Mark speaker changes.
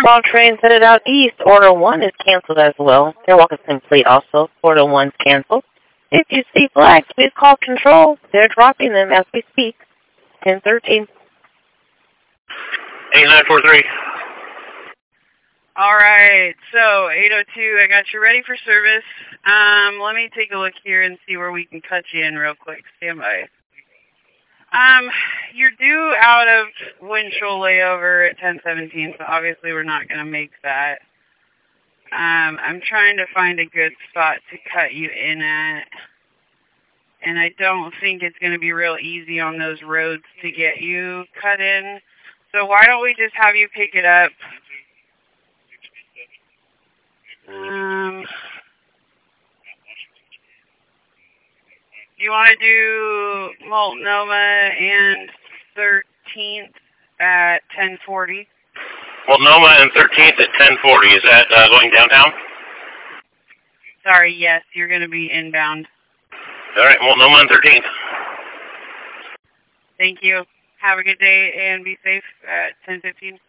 Speaker 1: all trains headed out east. Order 1 is canceled as well. Their walk is complete also. Order 1's canceled. If you see flags, please call control. They're dropping them as we speak. 1013.
Speaker 2: 8943.
Speaker 3: All right, so 802, I got you ready for service. Let me take a look here and see where we can cut you in real quick. Stand by. You're due out of Winchell layover at 1017, so obviously we're not going to make that. I'm trying to find a good spot to cut you in at, and I don't think it's going to be real easy on those roads to get you cut in. So why don't we just have you pick it up? You want to do Multnomah and 13th at 1040?
Speaker 2: Multnomah and 13th at 1040. Is that going downtown?
Speaker 3: Sorry, yes, you're going to be inbound.
Speaker 2: All right, Multnomah and 13th.
Speaker 3: Thank you. Have a good day and be safe at 10:15.